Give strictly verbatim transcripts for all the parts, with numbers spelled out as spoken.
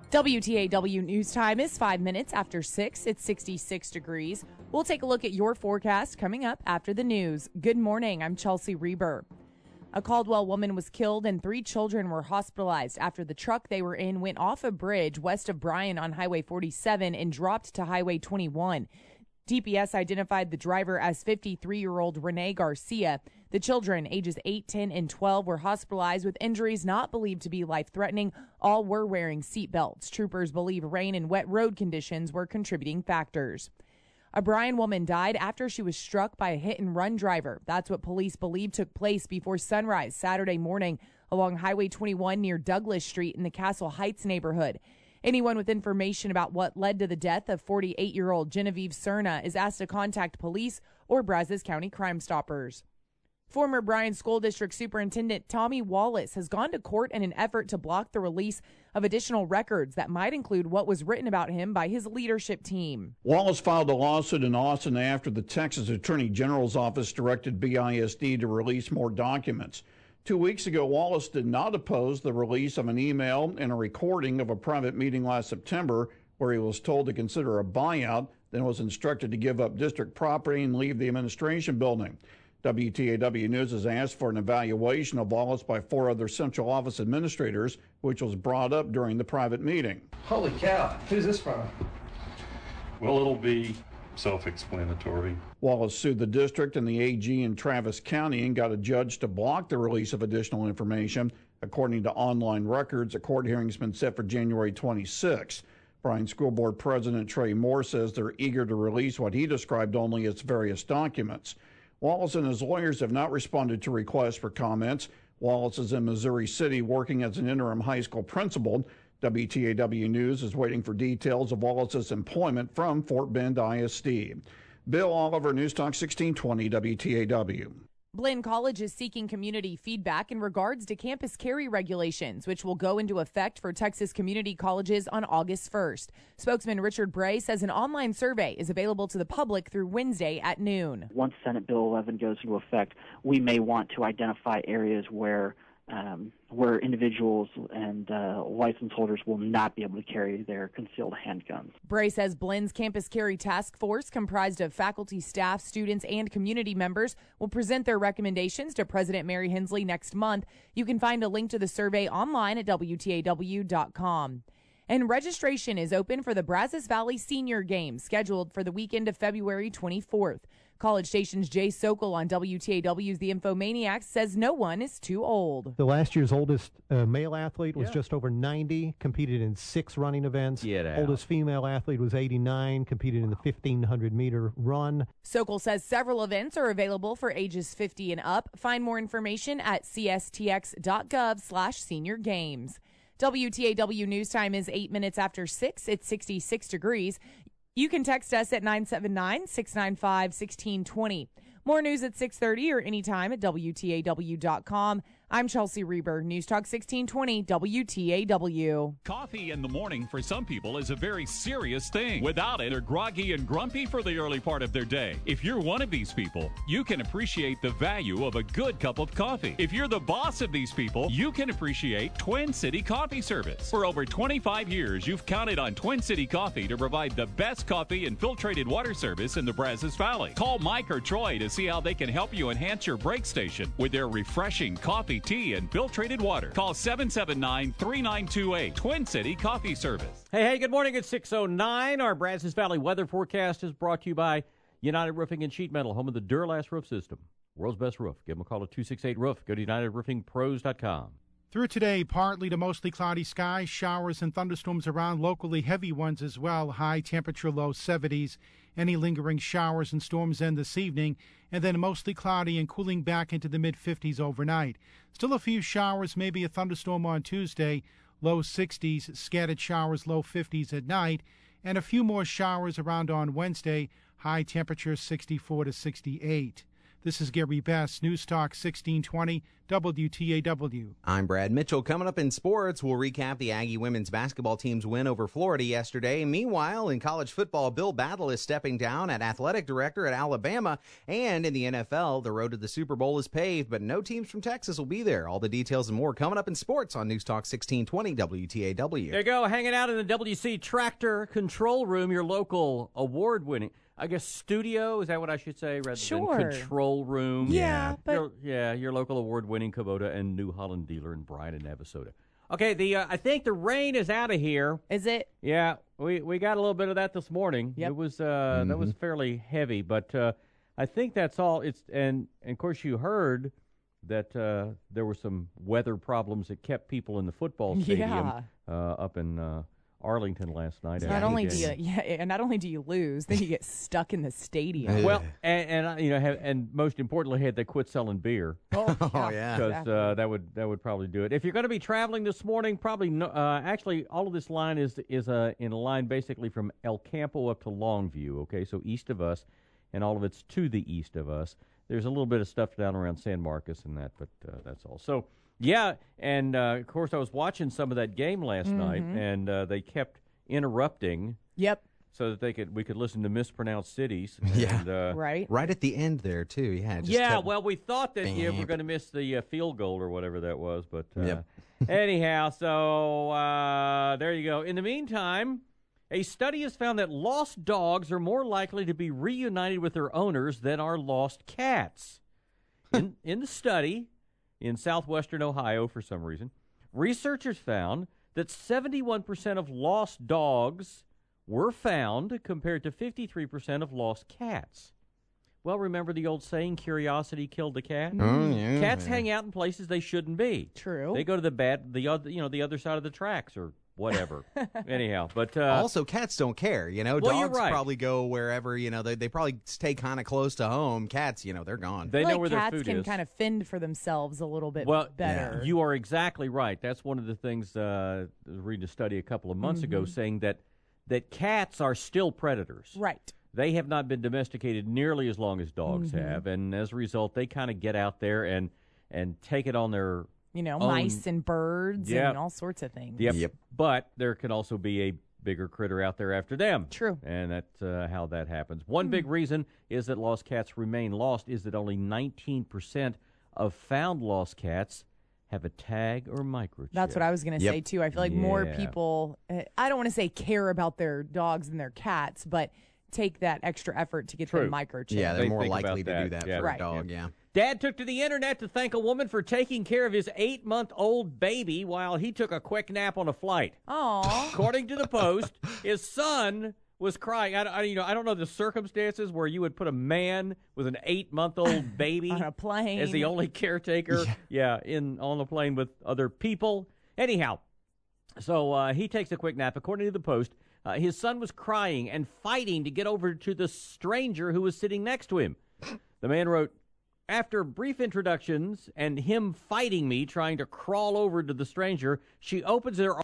W T A W News Time is five minutes after six. It's sixty-six degrees. We'll take a look at your forecast coming up after the news. Good morning. I'm Chelsea Reber. A Caldwell woman was killed and three children were hospitalized after the truck they were in went off a bridge west of Bryan on Highway forty-seven and dropped to Highway twenty-one. D P S identified the driver as fifty-three-year-old Renee Garcia. The children, ages eight, ten, and twelve, were hospitalized with injuries not believed to be life-threatening. All were wearing seat belts. Troopers believe rain and wet road conditions were contributing factors. A Bryan woman died after she was struck by a hit-and-run driver. That's what police believe took place before sunrise Saturday morning along Highway twenty-one near Douglas Street in the Castle Heights neighborhood. Anyone with information about what led to the death of forty-eight-year-old Genevieve Cerna is asked to contact police or Brazos County Crime Stoppers. Former Bryan School District Superintendent Tommy Wallace has gone to court in an effort to block the release of additional records that might include what was written about him by his leadership team. Wallace filed a lawsuit in Austin after the Texas Attorney General's office directed B I S D to release more documents. Two weeks ago, Wallace did not oppose the release of an email and a recording of a private meeting last September where he was told to consider a buyout, then was instructed to give up district property and leave the administration building. W T A W News has asked for an evaluation of Wallace by four other central office administrators, which was brought up during the private meeting. Holy cow, who's this from? Well, it'll be self-explanatory. Wallace sued the district and the A G in Travis County and got a judge to block the release of additional information. According to online records, a court hearing has been set for January twenty-sixth. Bryan School Board President Trey Moore says they're eager to release what he described only as various documents. Wallace and his lawyers have not responded to requests for comments. Wallace is in Missouri City working as an interim high school principal. W T A W News is waiting for details of Wallace's employment from Fort Bend I S D. Bill Oliver, News Talk sixteen twenty W T A W. Blinn College is seeking community feedback in regards to campus carry regulations, which will go into effect for Texas community colleges on August first. Spokesman Richard Bray says an online survey is available to the public through Wednesday at noon. Once Senate Bill eleven goes into effect, we may want to identify areas where Um, where individuals and uh, license holders will not be able to carry their concealed handguns. Bray says Blinn's Campus Carry Task Force, comprised of faculty, staff, students, and community members, will present their recommendations to President Mary Hensley next month. You can find a link to the survey online at W T A W dot com. And registration is open for the Brazos Valley Senior Games, scheduled for the weekend of February twenty-fourth. College Station's Jay Sokol on W T A W's The Infomaniacs says no one is too old. The last year's oldest uh, male athlete was Yeah. just over ninety, competed in six running events. Get out. Oldest female athlete was eighty-nine, competed in the fifteen hundred meter run. Sokol says several events are available for ages fifty and up. Find more information at c s t x dot gov slash senior games. W T A W News Time is eight minutes after six. It's sixty-six degrees. You can text us at nine seven nine, six nine five, one six two zero. More news at six thirty or anytime at W T A W dot com. I'm Chelsea Reber, News Talk sixteen twenty W T A W. Coffee in the morning for some people is a very serious thing. Without it, they're groggy and grumpy for the early part of their day. If you're one of these people, you can appreciate the value of a good cup of coffee. If you're the boss of these people, you can appreciate Twin City Coffee Service. For over twenty-five years, you've counted on Twin City Coffee to provide the best coffee and filtrated water service in the Brazos Valley. Call Mike or Troy to see how they can help you enhance your break station with their refreshing coffee, tea, and filtrated water. Call seven seven nine, three nine two eight. Twin City Coffee Service. Hey, hey, good morning. It's six oh nine. Our Brazos Valley weather forecast is brought to you by United Roofing and Sheet Metal, home of the Duralast roof system. World's best roof. Give them a call at two six eight roof. Go to united roofing pros dot com. Through today, partly to mostly cloudy skies, showers and thunderstorms around, locally heavy ones as well, high temperature, low seventies. Any lingering showers and storms end this evening, and then mostly cloudy and cooling back into the mid-fifties overnight. Still a few showers, maybe a thunderstorm on Tuesday, low sixties, scattered showers, low fifties at night, and a few more showers around on Wednesday, high temperature sixty-four to sixty-eight. This is Gary Best, News Talk sixteen twenty W T A W. I'm Brad Mitchell. Coming up in sports, we'll recap the Aggie women's basketball team's win over Florida yesterday. Meanwhile, in college football, Bill Battle is stepping down at athletic director at Alabama. And in the N F L, the road to the Super Bowl is paved, but no teams from Texas will be there. All the details and more coming up in sports on News Talk sixteen twenty W T A W. There you go, hanging out in the W C Tractor Control Room, your local award-winning, I guess, studio, is that what I should say, rather Sure. than control room? Yeah, but Your- yeah, your local award-winning Kubota and New Holland dealer in Bryan and Navasota. Okay, the uh, I think the rain is out of here. is it? Yeah, we, we got a little bit of that this morning. Yep. It was uh, that was fairly heavy, but uh, I think that's all. It's and, and of course you heard that uh, there were some weather problems that kept people in the football stadium Yeah. uh, up in uh, Arlington last night. Not after only the do you, game. yeah, and not only do you lose, then you get stuck in the stadium. Well, and, and uh, you know, have, and most importantly, had they quit selling beer. Oh, Oh, yeah. Because exactly. uh, that would that would probably do it. If you're going to be traveling this morning, probably no, uh, actually all of this line is is uh, in a line basically from El Campo up to Longview. Okay, so east of us, and all of it's to the east of us. There's a little bit of stuff down around San Marcos and that, but uh, that's all. So yeah, and uh, of course I was watching some of that game last Mm-hmm. night, and uh, they kept interrupting Yep. so that they could we could listen to mispronounced cities. Yeah. And, uh, Right. Right at the end there, too. Yeah, just yeah, kept- well, we thought that you Bam. were going to miss the uh, field goal or whatever that was, but uh, Yep. anyhow, so uh, there you go. In the meantime, a study has found that lost dogs are more likely to be reunited with their owners than are lost cats. In, in the study, in southwestern Ohio, for some reason, researchers found that seventy-one percent of lost dogs were found compared to fifty-three percent of lost cats. Well, remember the old saying, curiosity killed the cat? Oh, yeah. Cats hang out in places they shouldn't be. True. They go to the bad, the other, you know, the other side of the tracks or whatever. Anyhow, but uh, Also, cats don't care, you know. Well, you're Dogs right. probably go wherever, you know, they, they probably stay kind of close to home. Cats, you know, they're gone. they I feel know like where their cats food can is. kind of fend for themselves a little bit Well, better. You are exactly right. That's one of the things uh, I was reading a study a couple of months ago saying that that cats are still predators. Right. They have not been domesticated nearly as long as dogs Mm-hmm. have, and as a result, they kind of get out there and and take it on their You know, own- mice and birds Yep. and all sorts of things. Yep. Yep. But there can also be a bigger critter out there after them. True. And that's uh, how that happens. One big reason is that lost cats remain lost is that only nineteen percent of found lost cats have a tag or microchip. That's what I was going to Yep. say, too. I feel like more Yeah. people, uh, I don't want to say care about their dogs and their cats, but take that extra effort to get True. them microchipped. Yeah, they're They more think likely to about do that. that Yeah. for Right. a dog, yeah. Dad took to the internet to thank a woman for taking care of his eight-month-old baby while he took a quick nap on a flight. Aw. According to the Post, his son was crying. I, I, you know, I don't know the circumstances where you would put a man with an eight-month-old baby On a plane. as the only caretaker. Yeah. in on the plane with other people. Anyhow, so uh, he takes a quick nap. According to the Post, uh, his son was crying and fighting to get over to the stranger who was sitting next to him. The man wrote, after brief introductions and him fighting me, trying to crawl over to the stranger, she opens her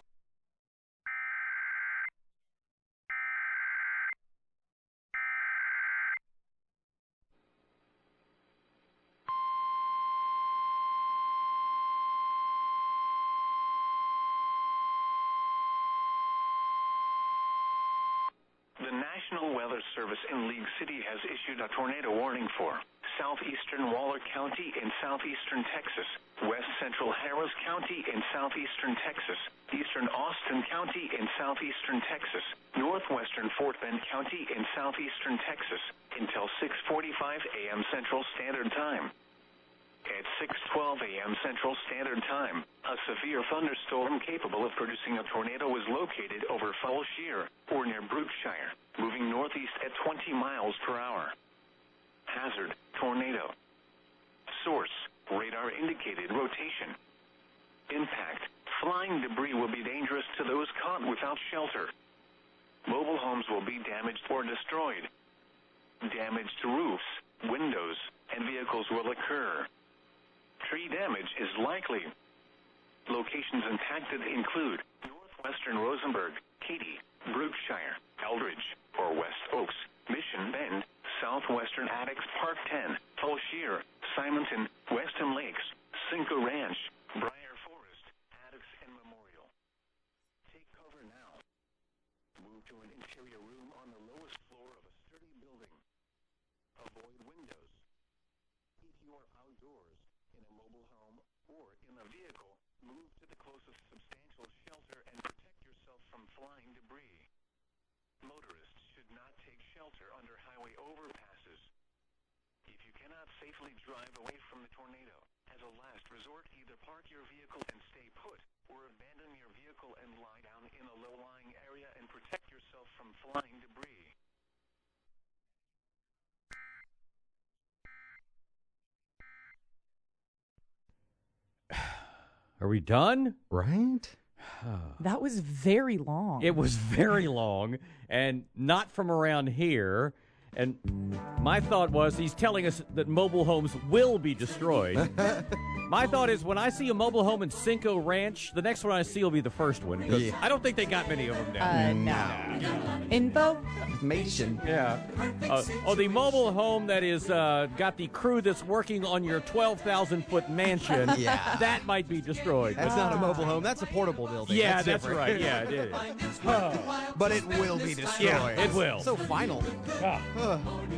The National Weather Service in League City has issued a tornado warning for southeastern Waller County in southeastern Texas, west central Harris County in southeastern Texas, eastern Austin County in southeastern Texas, northwestern Fort Bend County in southeastern Texas until six forty-five a.m. Central Standard Time. At six twelve a.m. Central Standard Time, a severe thunderstorm capable of producing a tornado was located over Foul Shear or near Brookshire, moving northeast at twenty miles per hour. Hazard, tornado. Source, radar indicated rotation. Impact, flying debris will be dangerous to those caught without shelter. Mobile homes will be damaged or destroyed. Damage to roofs, windows, and vehicles will occur. Tree damage is likely. Locations impacted include northwestern Rosenberg, Katy, Brookshire, Eldridge, or West Oaks, Mission Bend, southwestern Addicks Park ten, Fauchier, Simonton, Weston Lakes, Cinco Ranch, Briar Forest, Addicks, and Memorial. Take cover now. Move to an interior room on the lowest floor of a sturdy building. Avoid windows. If you are outdoors, in a mobile home, or in a vehicle, move to the closest substantial shelter and protect yourself from flying debris. Motorists should not take shelter under highway overpasses. If you cannot safely drive away from the tornado, as a last resort, either park your vehicle and stay put, or abandon your vehicle and lie down in a low-lying area and protect yourself from flying debris. Are we done? Right? That was very long. It was very long and not from around here. And my thought was he's telling us that mobile homes will be destroyed. My thought is when I see a mobile home in Cinco Ranch, the next one I see will be the first one. Because Yeah. I don't think they got many of them down Uh, there. no. Info? Mason. Yeah. Uh, oh, the mobile home that is uh, got the crew that's working on your twelve thousand foot mansion. Yeah. That might be destroyed. That's not a mobile home. That's a portable building. yeah, that's, that's, different. right. Yeah, it is. But it will be destroyed. Yeah, it will. So final. Ah. Ugh.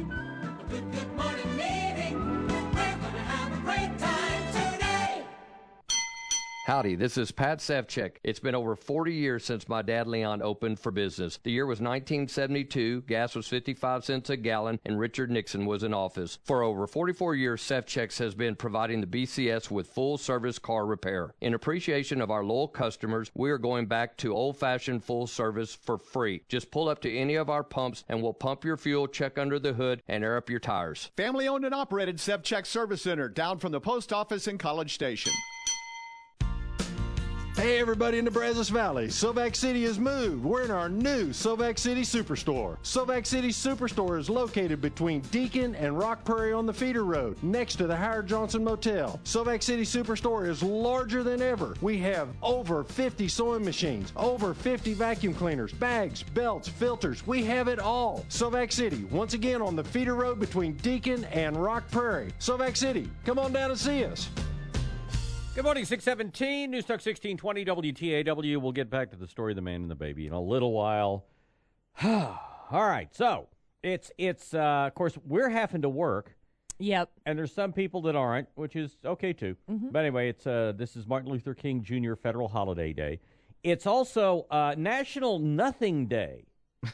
Howdy, this is Pat Savchek. It's been over forty years since my dad Leon opened for business. The year was nineteen seventy-two, gas was fifty-five cents a gallon, and Richard Nixon was in office. For over forty-four years, Savchek's has been providing the B C S with full-service car repair. In appreciation of our loyal customers, we are going back to old-fashioned full service for free. Just pull up to any of our pumps, and we'll pump your fuel, check under the hood, and air up your tires. Family owned and operated Savchek Service Center down from the post office in College Station. Hey everybody in the Brazos Valley, Sylvac City has moved. We're in our new Sylvac City Superstore. Sylvac City Superstore is located between Deacon and Rock Prairie on the feeder road, next to the Howard Johnson Motel. Sylvac City Superstore is larger than ever. We have over fifty sewing machines, over fifty vacuum cleaners, bags, belts, filters. We have it all. Sylvac City, once again on the feeder road between Deacon and Rock Prairie. Sylvac City, come on down and see us. Good morning, six seventeen, News Talk sixteen twenty W T A W. We'll get back to the story of the man and the baby in a little while. All right, so it's, it's uh, of course, we're having to work. Yep. And there's some people that aren't, which is okay, too. Mm-hmm. But anyway, it's uh, this is Martin Luther King Junior Federal Holiday Day. It's also uh, National Nothing Day.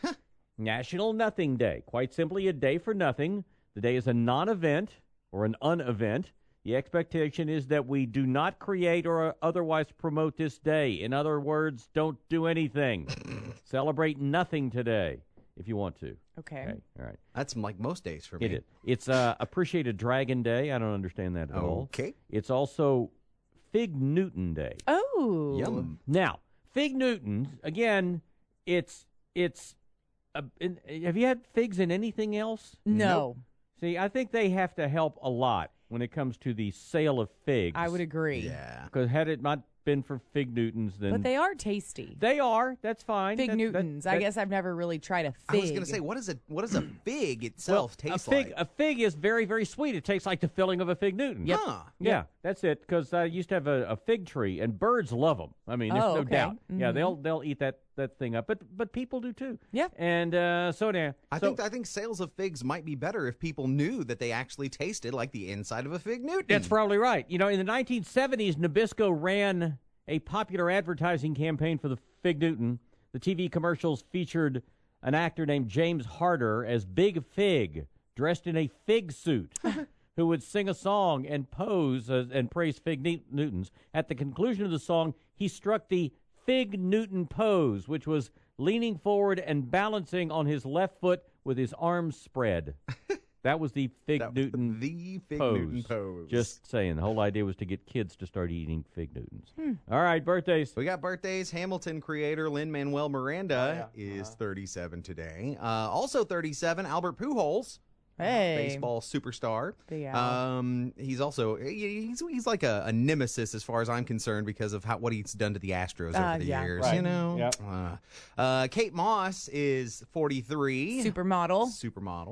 National Nothing Day. Quite simply a day for nothing. The day is a non-event or an un-event. The expectation is that we do not create or otherwise promote this day. In other words, don't do anything. Celebrate nothing today if you want to. Okay. Okay. All right. That's like most days for me. It is. It's uh, Appreciate a Dragon Day. I don't understand that at all. Okay. It's also Fig Newton Day. Oh. Yum. Now, Fig Newtons, again, it's, it's, uh, in, have you had figs in anything else? No. Nope. See, I think they have to help a lot when it comes to the sale of figs. I would agree. Yeah. Because had it not been for Fig Newtons, then... But they are tasty. They are. That's fine. Fig That- that- Newtons. I that- guess I've never really tried a fig. I was going to say, what, is a, what does a fig itself well, taste a fig, like? A fig is very, very sweet. It tastes like the filling of a Fig Newton. Yep. Huh. Yeah, Yep. that's it. Because I used to have a, a fig tree, and birds love them. I mean, there's Oh, no okay. doubt. Yeah, Mhm. they'll they'll eat that, that thing up. But but people do too. Yeah. And uh, so now, I so, think I think sales of figs might be better if people knew that they actually tasted like the inside of a Fig Newton. that's probably right. You know, in the nineteen seventies, Nabisco ran a popular advertising campaign for the Fig Newton. The T V commercials featured an actor named James Harder as Big Fig, dressed in a fig suit, who would sing a song and pose uh, and praise Fig Ne- Newtons. At the conclusion of the song, he struck the Fig Newton pose, which was leaning forward and balancing on his left foot with his arms spread. That was the Fig That was Newton the Fig pose. Newton pose. Just saying. The whole idea was to get kids to start eating Fig Newtons. Hmm. All right, birthdays. We got birthdays. Hamilton creator Lin-Manuel Miranda is thirty-seven today. Uh, also thirty-seven, Albert Pujols. Hey. Baseball superstar. Big Al. Um, he's also he's he's like a, a nemesis as far as I'm concerned because of how what he's done to the Astros Uh, over the yeah. years. Right. You know. Yep. Uh, uh, Kate Moss is forty-three. Supermodel. Supermodel.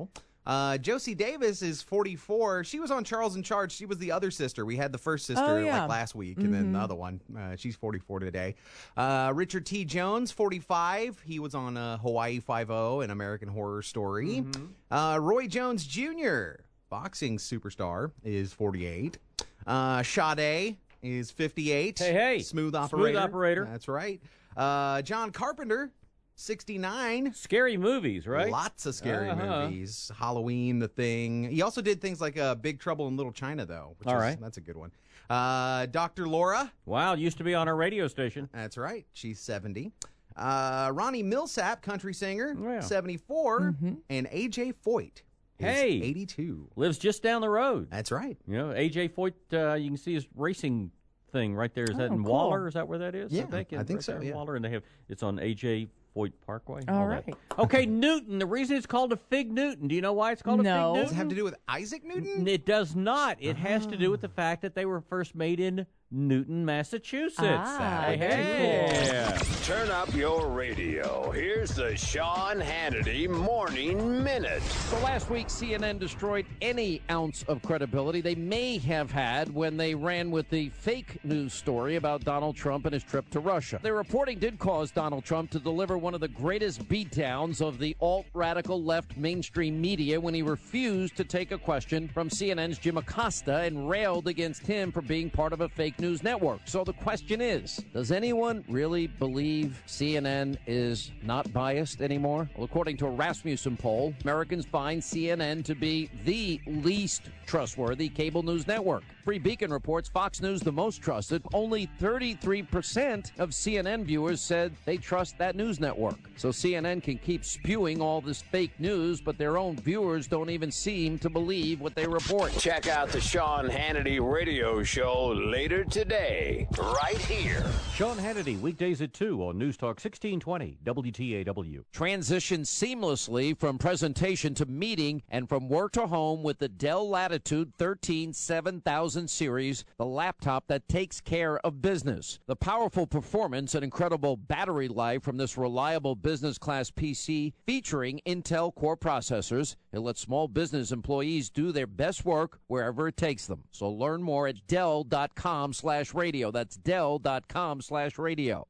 Uh, Josie Davis is forty-four. She was on Charles in Charge. She was the other sister. We had the first sister Oh, yeah. like last week, Mm-hmm. and then the other one. Uh, she's forty-four today. Uh, Richard T. Jones, forty-five. He was on uh, Hawaii Five-O, an American Horror Story. Mm-hmm. Uh, Roy Jones Junior, boxing superstar, is forty-eight. Uh, Sade is fifty-eight. Hey, hey. Smooth Smooth operator. operator. That's right. Uh, John Carpenter, sixty-nine. Scary movies, right? Lots of scary Uh-huh. movies. Halloween, The Thing. He also did things like uh, Big Trouble in Little China, though. Which All is, right. That's a good one. Uh, Doctor Laura. Wow, used to be on our radio station. That's right. She's seventy. Uh, Ronnie Millsap, country singer, Oh, yeah. seventy-four. Mm-hmm. And A J Foyt is Hey. eighty-two. Lives just down the road. That's right. You know, A J Foyt, uh, you can see his racing thing right there. Is that Oh, in cool. Waller? Is that where that is? Yeah, I think, I think right so, there in yeah. Waller, and they have it's on A J Foyt Parkway. All that. right. Okay, Newton. The reason it's called a Fig Newton. Do you know why it's called No. a Fig Does it Newton? have to do with Isaac Newton? It does not. It has to do with the fact that they were first made in Newton, Massachusetts. Ah, Hey, very hey. Turn up your radio. Here's the Sean Hannity Morning Minute. So last week, C N N destroyed any ounce of credibility they may have had when they ran with the fake news story about Donald Trump and his trip to Russia. Their reporting did cause Donald Trump to deliver one of the greatest beatdowns of the alt-radical left mainstream media when he refused to take a question from C N N's Jim Acosta and railed against him for being part of a fake news network. So the question is, does anyone really believe C N N is not biased anymore? Well, according to a Rasmussen poll, Americans find C N N to be the least trustworthy cable news network. Free Beacon reports Fox News the most trusted. Only thirty-three percent of C N N viewers said they trust that news network. So C N N can keep spewing all this fake news, but their own viewers don't even seem to believe what they report. Check out the Sean Hannity radio show later today, right here. Sean Hannity, weekdays at two on News Talk sixteen twenty W T A W. Transition seamlessly from presentation to meeting and from work to home with the Dell Latitude thirteen seven thousand series, the laptop that takes care of business. The powerful performance and incredible battery life from this reliable business class P C featuring Intel Core processors, it lets small business employees do their best work wherever it takes them. So learn more at Dell.com slash radio. That's Dell.com slash radio.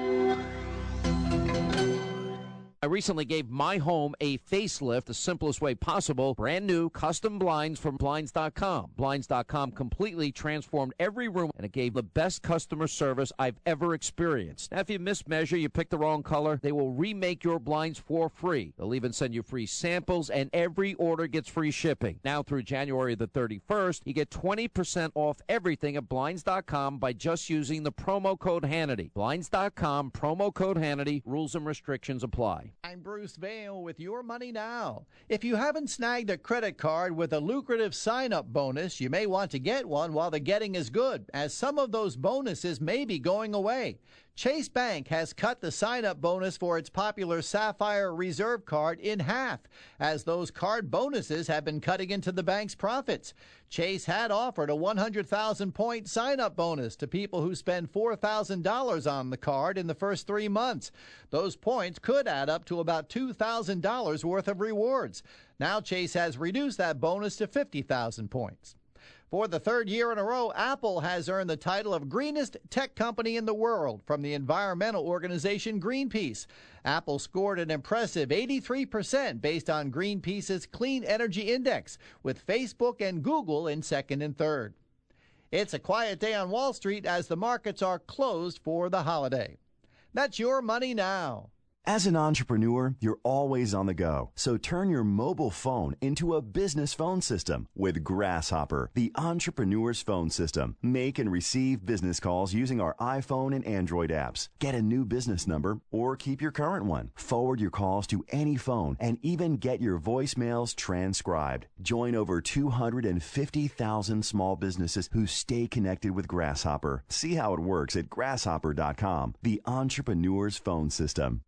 I recently gave my home a facelift the simplest way possible. Brand new custom blinds from Blinds dot com. Blinds dot com completely transformed every room, and it gave the best customer service I've ever experienced. Now, if you mismeasure, you pick the wrong color, they will remake your blinds for free. They'll even send you free samples, and every order gets free shipping. Now through January the thirty-first, you get twenty percent off everything at Blinds dot com by just using the promo code Hannity. Blinds dot com, promo code Hannity. Rules and restrictions apply. I'm Bruce Vail with Your Money Now. If you haven't snagged a credit card with a lucrative sign-up bonus, you may want to get one while the getting is good, as some of those bonuses may be going away. Chase Bank has cut the sign-up bonus for its popular Sapphire Reserve card in half, as those card bonuses have been cutting into the bank's profits. Chase had offered a one hundred thousand point sign-up bonus to people who spend four thousand dollars on the card in the first three months. Those points could add up to about two thousand dollars worth of rewards. Now Chase has reduced that bonus to fifty thousand points. For the third year in a row, Apple has earned the title of greenest tech company in the world from the environmental organization Greenpeace. Apple scored an impressive eighty-three percent based on Greenpeace's Clean Energy Index, with Facebook and Google in second and third. It's a quiet day on Wall Street as the markets are closed for the holiday. That's Your Money Now. As an entrepreneur, you're always on the go. So turn your mobile phone into a business phone system with Grasshopper, the entrepreneur's phone system. Make and receive business calls using our iPhone and Android apps. Get a new business number or keep your current one. Forward your calls to any phone and even get your voicemails transcribed. Join over two hundred fifty thousand small businesses who stay connected with Grasshopper. See how it works at grasshopper dot com, the entrepreneur's phone system.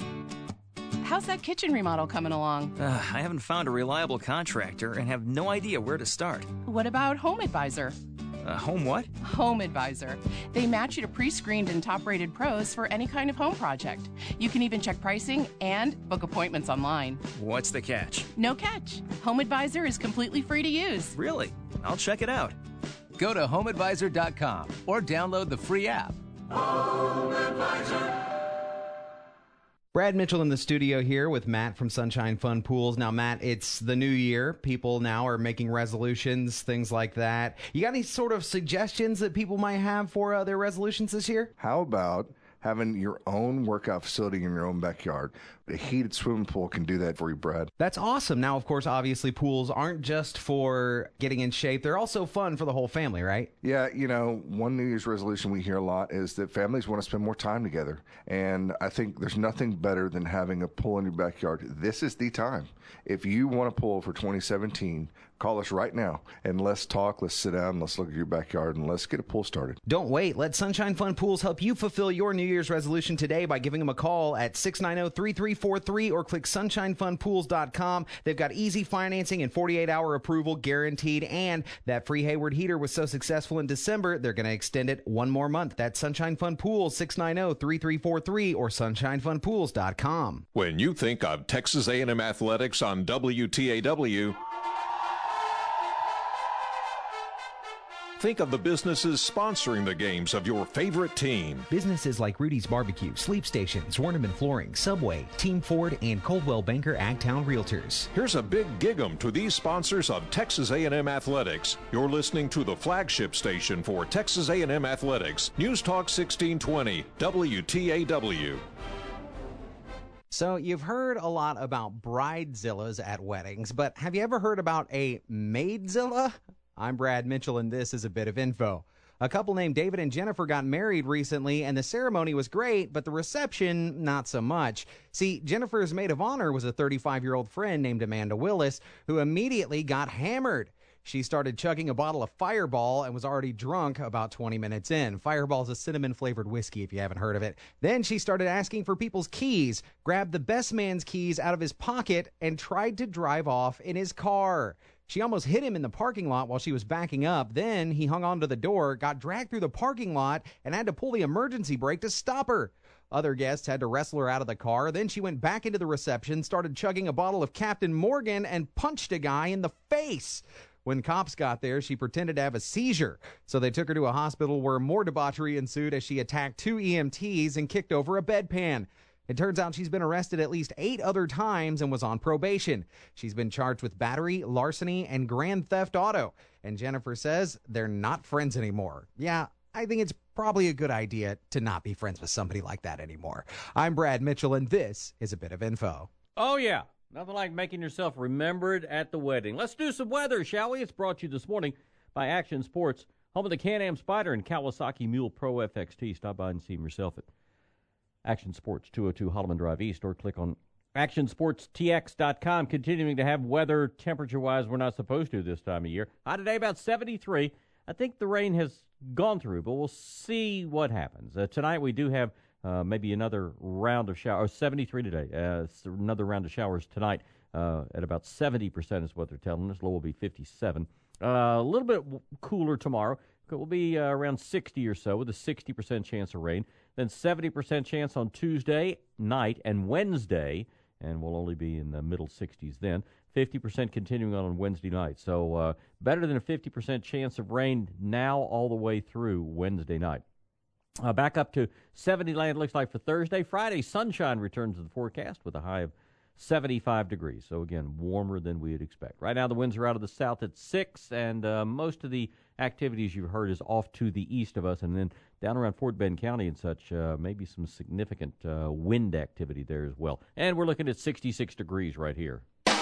How's that kitchen remodel coming along? Uh, I haven't found a reliable contractor and have no idea where to start. What about Home Advisor? A home what? Home Advisor. They match you to pre-screened and top-rated pros for any kind of home project. You can even check pricing and book appointments online. What's the catch? No catch. Home Advisor is completely free to use. Really? I'll check it out. Go to home advisor dot com or download the free app. Home Advisor. Brad Mitchell in the studio here with Matt from Sunshine Fun Pools. Now, Matt, it's the new year. People now are making resolutions, things like that. You got any sort of suggestions that people might have for uh, their resolutions this year? How about having your own workout facility in your own backyard? A heated swimming pool can do that for you, Brad. That's awesome. Now, of course, obviously, pools aren't just for getting in shape. They're also fun for the whole family, right? Yeah, you know, one New Year's resolution we hear a lot is that families want to spend more time together. And I think there's nothing better than having a pool in your backyard. This is the time. If you want a pool for twenty seventeen, call us right now and let's talk, let's sit down, let's look at your backyard, and let's get a pool started. Don't wait. Let Sunshine Fun Pools help you fulfill your New Year's resolution today by giving them a call at six nine zero, three three four three or click sunshine fun pools dot com. They've got easy financing and forty-eight hour approval guaranteed, and that free Hayward heater was so successful in December, they're going to extend it one more month. That's Sunshine Fun Pools, six nine zero, three three four three or sunshine fun pools dot com. When you think of Texas A and M Athletics on W T A W, think of the businesses sponsoring the games of your favorite team. Businesses like Rudy's Barbecue, Sleep Stations, Warnerman Flooring, Subway, Team Ford, and Coldwell Banker Agtown Realtors. Here's a big gig-em to these sponsors of Texas A and M Athletics. You're listening to the flagship station for Texas A and M Athletics, News Talk sixteen twenty, W T A W. So you've heard a lot about bridezillas at weddings, but have you ever heard about a maidzilla? I'm Brad Mitchell, and this is a bit of info. A couple named David and Jennifer got married recently, and the ceremony was great, but the reception, not so much. See, Jennifer's maid of honor was a thirty-five-year-old friend named Amanda Willis, who immediately got hammered. She started chugging a bottle of Fireball and was already drunk about twenty minutes in. Fireball's a cinnamon-flavored whiskey, if you haven't heard of it. Then she started asking for people's keys, grabbed the best man's keys out of his pocket, and tried to drive off in his car. She almost hit him in the parking lot while she was backing up. Then he hung onto the door, got dragged through the parking lot, and had to pull the emergency brake to stop her. Other guests had to wrestle her out of the car. Then she went back into the reception, started chugging a bottle of Captain Morgan, and punched a guy in the face. When cops got there, she pretended to have a seizure, so they took her to a hospital where more debauchery ensued as she attacked two E M Ts and kicked over a bedpan. It turns out she's been arrested at least eight other times and was on probation. She's been charged with battery, larceny, and grand theft auto. And Jennifer says they're not friends anymore. Yeah, I think it's probably a good idea to not be friends with somebody like that anymore. I'm Brad Mitchell, and this is a bit of info. Oh, yeah. Nothing like making yourself remembered at the wedding. Let's do some weather, shall we? It's brought to you this morning by Action Sports, home of the Can-Am Spyder and Kawasaki Mule Pro F X T. Stop by and see them yourself at Action Sports, two oh two Holloman Drive East, or click on action sports t x dot com. Continuing to have weather temperature-wise we're not supposed to this time of year. High today about seventy-three. I think the rain has gone through, but we'll see what happens. Uh, tonight we do have uh, maybe another round of showers. seventy-three today. Uh, another round of showers tonight uh, at about seventy percent is what they're telling us. Low will be fifty-seven. Uh, a little bit cooler tomorrow. It will be uh, around sixty or so with a sixty percent chance of rain. Then seventy percent chance on Tuesday night and Wednesday, and we'll only be in the middle sixties then. fifty percent continuing on on Wednesday night. So uh, better than a fifty percent chance of rain now all the way through Wednesday night. Uh, back up to seventy land looks like for Thursday. Friday, sunshine returns to the forecast with a high of seventy-five degrees. So, again, warmer than we'd expect. Right now, the winds are out of the south at six, and uh, most of the activities you've heard is off to the east of us. And then down around Fort Bend County and such, uh, maybe some significant uh, wind activity there as well. And we're looking at sixty-six degrees right here.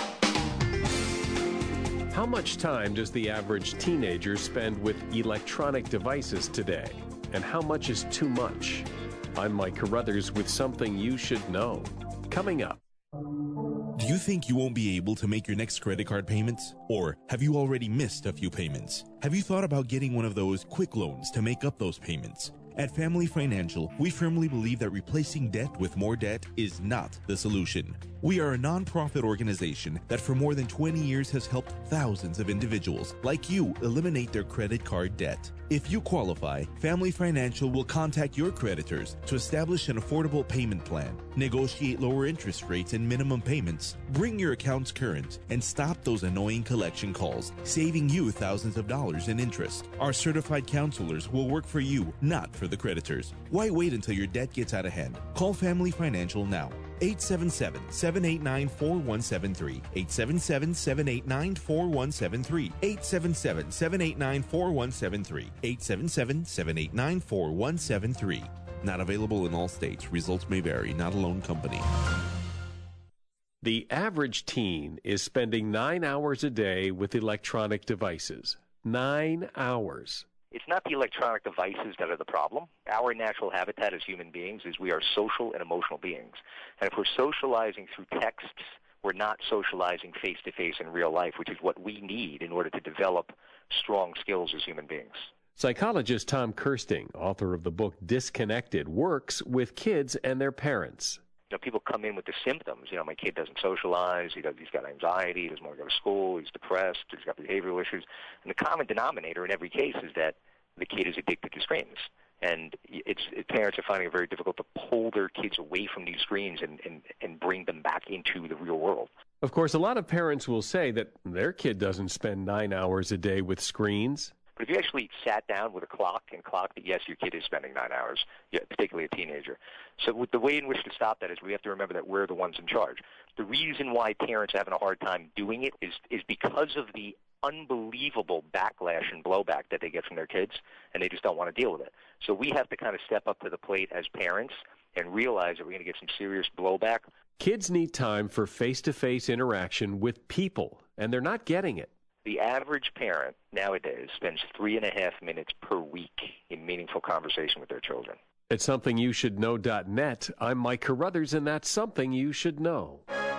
How much time does the average teenager spend with electronic devices today? And how much is too much? I'm Mike Carruthers with something you should know. Coming up. Do you think you won't be able to make your next credit card payments? Or have you already missed a few payments? Have you thought about getting one of those quick loans to make up those payments? At Family Financial, we firmly believe that replacing debt with more debt is not the solution. We are a nonprofit organization that for more than twenty years has helped thousands of individuals like you eliminate their credit card debt. If you qualify, Family Financial will contact your creditors to establish an affordable payment plan, negotiate lower interest rates and minimum payments, bring your accounts current, and stop those annoying collection calls, saving you thousands of dollars in interest. Our certified counselors will work for you, not for the creditors. Why wait until your debt gets out of hand? Call Family Financial now. eight seven seven, seven eight nine, four one seven three. eight seven seven, seven eight nine, four one seven three. eight seven seven, seven eight nine, four one seven three. eight seven seven, seven eight nine, four one seven three. Not available in all states. Results may vary. Not a loan company. The average teen is spending nine hours a day with electronic devices. Nine hours. It's not the electronic devices that are the problem. Our natural habitat as human beings is we are social and emotional beings. And if we're socializing through texts, we're not socializing face-to-face in real life, which is what we need in order to develop strong skills as human beings. Psychologist Tom Kirsting, author of the book Disconnected, works with kids and their parents. You know, people come in with the symptoms. You know, my kid doesn't socialize. He does, he's got anxiety. He doesn't want to go to school. He's depressed. He's got behavioral issues. And the common denominator in every case is that the kid is addicted to screens. And it's, it, parents are finding it very difficult to pull their kids away from these screens and, and, and bring them back into the real world. Of course, a lot of parents will say that their kid doesn't spend nine hours a day with screens. But if you actually sat down with a clock and clocked that, yes, your kid is spending nine hours, yeah, particularly a teenager. So with the way in which to stop that is we have to remember that we're the ones in charge. The reason why parents are having a hard time doing it is, is because of the unbelievable backlash and blowback that they get from their kids, and they just don't want to deal with it. So we have to kind of step up to the plate as parents and realize that we're going to get some serious blowback. Kids need time for face-to-face interaction with people, and they're not getting it. The average parent nowadays spends three and a half minutes per week in meaningful conversation with their children. At something you should know dot net, I'm Mike Carruthers, and that's Something You Should Know.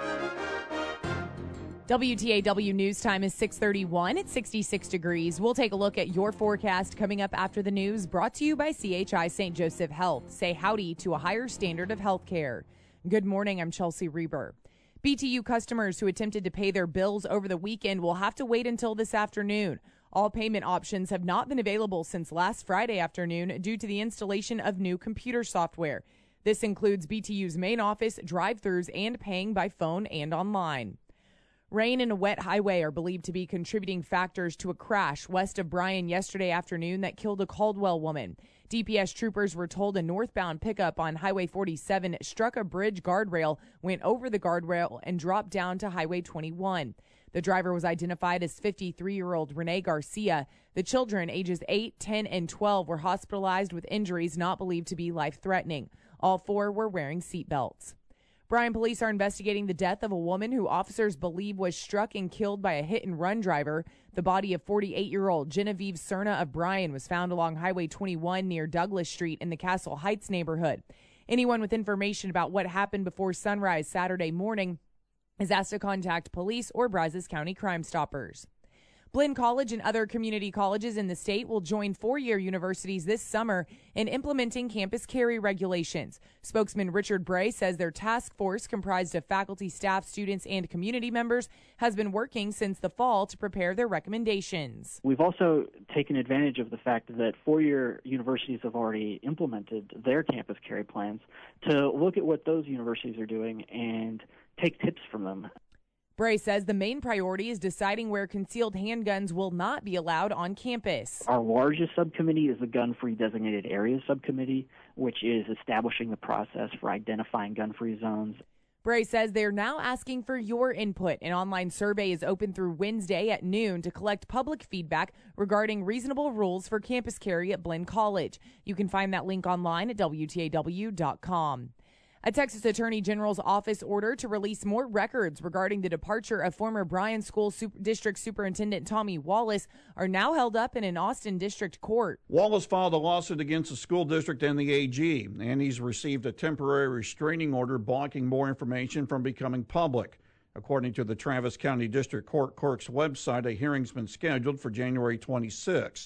W T A W News Time is six thirty-one. It's sixty-six degrees. We'll take a look at your forecast coming up after the news, brought to you by C H I Saint Joseph Health. Say howdy to a higher standard of health care. Good morning. I'm Chelsea Reber. B T U customers who attempted to pay their bills over the weekend will have to wait until this afternoon. All payment options have not been available since last Friday afternoon due to the installation of new computer software. This includes B T U's main office, drive-thrus, and paying by phone and online. Rain and a wet highway are believed to be contributing factors to a crash west of Bryan yesterday afternoon that killed a Caldwell woman. D P S troopers were told a northbound pickup on Highway forty-seven struck a bridge guardrail, went over the guardrail, and dropped down to Highway twenty-one. The driver was identified as fifty-three-year-old Renee Garcia. The children, ages eight, ten, and twelve, were hospitalized with injuries not believed to be life-threatening. All four were wearing seatbelts. Bryan police are investigating the death of a woman who officers believe was struck and killed by a hit-and-run driver. The body of forty-eight-year-old Genevieve Cerna of Bryan was found along Highway twenty-one near Douglas Street in the Castle Heights neighborhood. Anyone with information about what happened before sunrise Saturday morning is asked to contact police or Brazos County Crime Stoppers. Blinn College and other community colleges in the state will join four-year universities this summer in implementing campus carry regulations. Spokesman Richard Bray says their task force, comprised of faculty, staff, students, and community members, has been working since the fall to prepare their recommendations. We've also taken advantage of the fact that four-year universities have already implemented their campus carry plans to look at what those universities are doing and take tips from them. Bray says the main priority is deciding where concealed handguns will not be allowed on campus. Our largest subcommittee is the Gun-Free Designated Areas Subcommittee, which is establishing the process for identifying gun-free zones. Bray says they're now asking for your input. An online survey is open through Wednesday at noon to collect public feedback regarding reasonable rules for campus carry at Blinn College. You can find that link online at W T A W dot com. A Texas Attorney General's office order to release more records regarding the departure of former Bryan School Super District Superintendent Tommy Wallace are now held up in an Austin District Court. Wallace filed a lawsuit against the school district and the A G, and he's received a temporary restraining order blocking more information from becoming public. According to the Travis County District Court Clerk's website, a hearing's been scheduled for January twenty-sixth.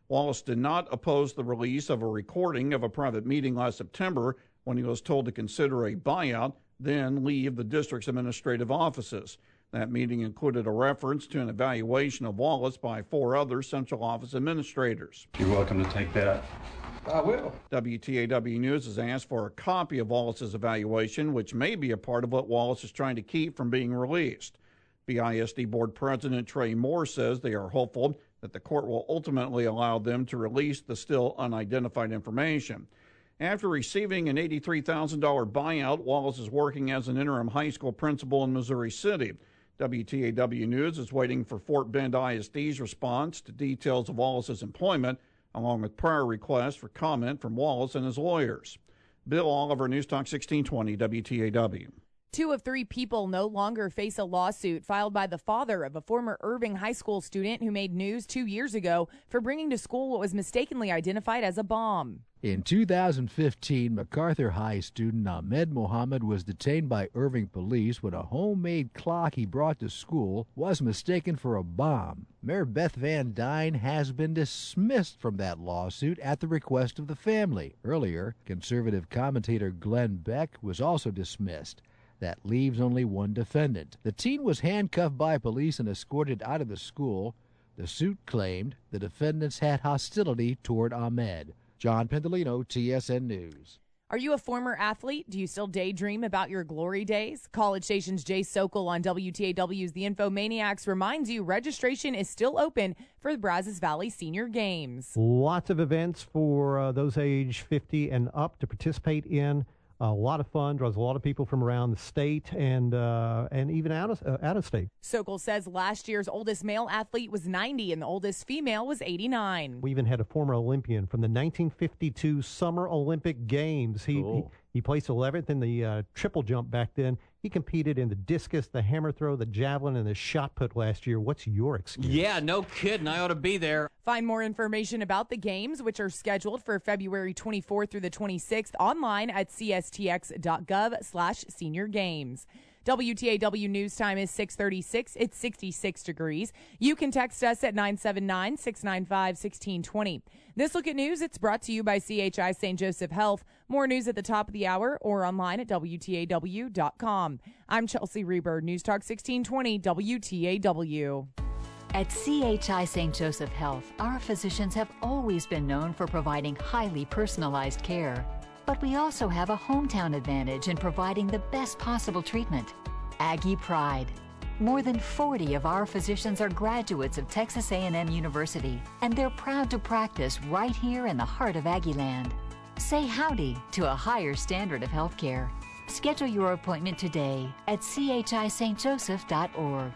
Wallace did not oppose the release of a recording of a private meeting last September when he was told to consider a buyout, then leave the district's administrative offices. That meeting included a reference to an evaluation of Wallace by four other central office administrators. You're welcome to take that. I will. W T A W News has asked for a copy of Wallace's evaluation, which may be a part of what Wallace is trying to keep from being released. B I S D Board President Trey Moore says they are hopeful that the court will ultimately allow them to release the still unidentified information. After receiving an eighty-three thousand dollars buyout, Wallace is working as an interim high school principal in Missouri City. W T A W News is waiting for Fort Bend I S D's response to details of Wallace's employment, along with prior requests for comment from Wallace and his lawyers. Bill Oliver, News Talk sixteen twenty W T A W. Two of three people no longer face a lawsuit filed by the father of a former Irving High School student who made news two years ago for bringing to school what was mistakenly identified as a bomb. In two thousand fifteen, MacArthur High student Ahmed Mohammed was detained by Irving police when a homemade clock he brought to school was mistaken for a bomb. Mayor Beth Van Dyne has been dismissed from that lawsuit at the request of the family. Earlier, conservative commentator Glenn Beck was also dismissed. That leaves only one defendant. The teen was handcuffed by police and escorted out of the school. The suit claimed the defendants had hostility toward Ahmed. John Pendolino, T S N News. Are you a former athlete? Do you still daydream about your glory days? College Station's Jay Sokol on W T A W's The Infomaniacs reminds you registration is still open for the Brazos Valley Senior Games. Lots of events for uh, those age fifty and up to participate in. A lot of fun, draws a lot of people from around the state and uh, and even out of, uh, out of state. Sokol says last year's oldest male athlete was ninety and the oldest female was eighty-nine. We even had a former Olympian from the nineteen fifty-two Summer Olympic Games. He cool. he, he placed eleventh in the uh, triple jump back then. He competed in the discus, the hammer throw, the javelin, and the shot put last year. What's your excuse? Yeah, no kidding. I ought to be there. Find more information about the games, which are scheduled for February twenty-fourth through the twenty-sixth, online at c s t x dot gov slash senior games. W T A W News Time is six thirty-six. It's sixty-six degrees. You can text us at nine seven nine, six nine five, one six two zero. This Look at News, it's brought to you by C H I Saint Joseph Health. More news at the top of the hour or online at W T A W dot com. I'm Chelsea Reber, News Talk sixteen twenty W T A W. At C H I Saint Joseph Health, our physicians have always been known for providing highly personalized care. But we also have a hometown advantage in providing the best possible treatment. Aggie Pride. More than forty of our physicians are graduates of Texas A and M University, and they're proud to practice right here in the heart of Aggieland. Say howdy to a higher standard of healthcare. Schedule your appointment today at c h i s t joseph dot org.